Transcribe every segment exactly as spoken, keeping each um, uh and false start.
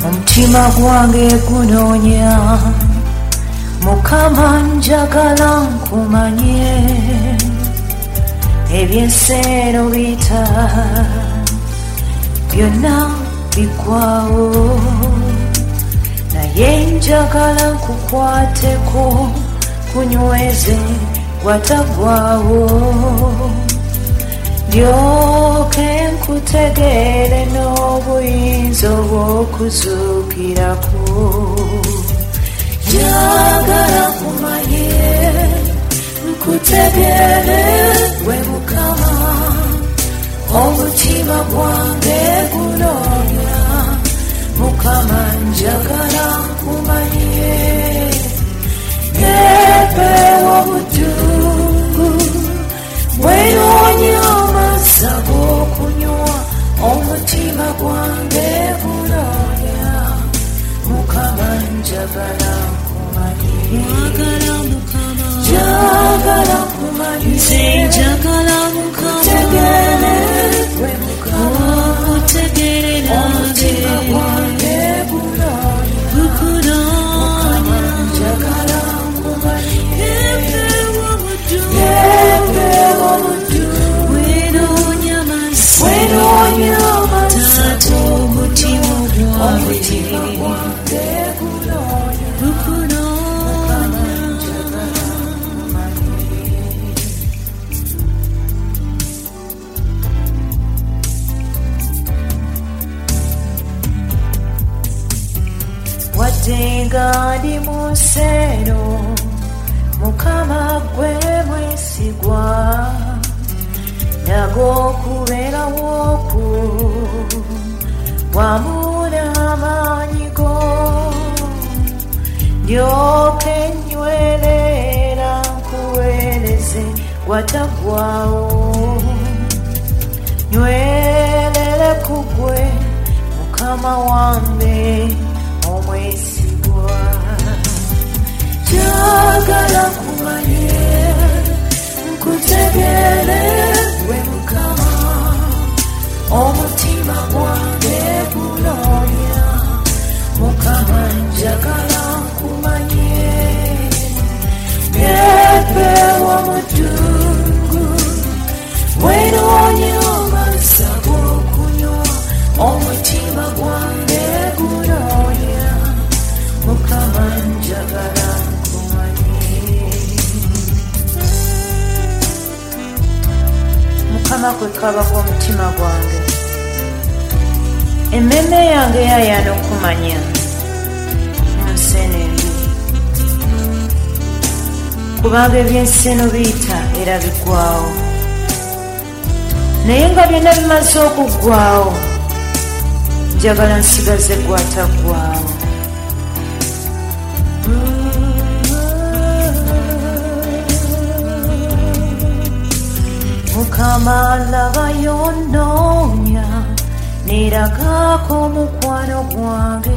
Omutima gwange gunoonya Mukama njagala nkumanye Ebyensero biyita byonna biggwaawo naye njagala nkukwateko kunyweze watagwawo ndyoke nkutegeere n'obuyinza obw'okuzuukirako njagala nkumanye nkutegeere gwe Mukama omutima gwange gunoonya Mukama njagala nkumanye Yepewo obutungu bwenoonya amazzi ag'okunywa omutima gwange gunoonya Mukama njagala nkumanye njagala nkumanye njagala nkutegeere gwe Mukama omutima gwange gunoonya Mukama njagala nkumanye yepewo obutungu bwenoonya amazzi omutima gwange gunoonya Mukama njagala nkumanye wadde nga ndi mu nsero Mukama gwe mwesigwa nago okubeerawo ku wamu n'amaanyi go ndyoke nnywerera nkuweereze watagwawo nywerere ku gwe Mukama wange omwesigwa njagala nkumanye nkutegeere gwe Mukama omutima gwange gunoonya Mukama njagala nkumanye yepewo obutungu bwenoonya amazzi ag'okunywa omutima gwange gunoonya Mukama njagala Mukama kwe kaba kw'omutima gwange emmeme yange yayaana okumanya mu nsene embi kubanga ebyenseno biyita era biggwaawo naye nga byonna bimaze okuggwaawo njagala nsigaze gwataggwaawo Mukama laba yonnoonya neragaako omukwano gwange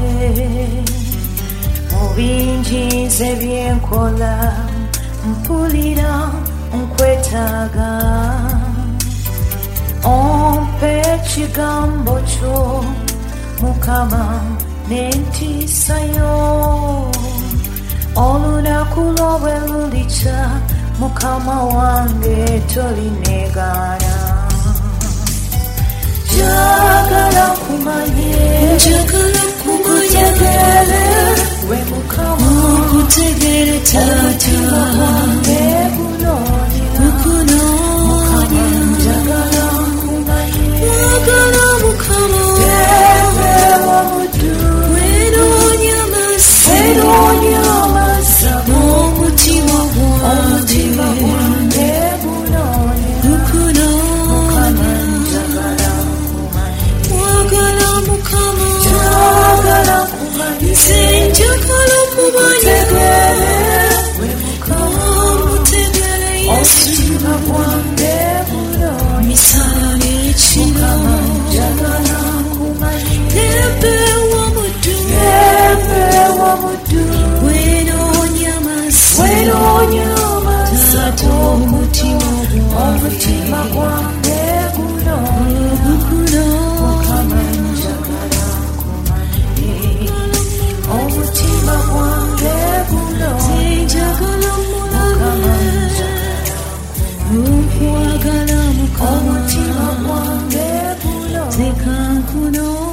mu bingi nze byenkola mpulira nkwetaaga ompe ekigambo kyo Mukama n'entiisayo olunaku lwobwe lulikya Mukama wange tolineegaana njagala nkumanye njagala nkutegeere gwe Mukama okutegeere taata wange gunoonya Mukama njagala nkumanye njagala Mukama yepewo obutungu bwenoonya amazzi omutima gwange gunoonya Mukama njagala nkumanye njagala nkumanye nze njagala nkumanye gwe Mukama omutegeere Yesu omutima gwange gunoonya misala ekiro njagala nkumanye yepewo obutungu bwenoonya amazzi omutima gwange gunoonya Mukama njagala nkumanye kuno